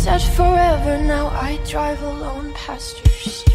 said forever, now I drive alone past your city.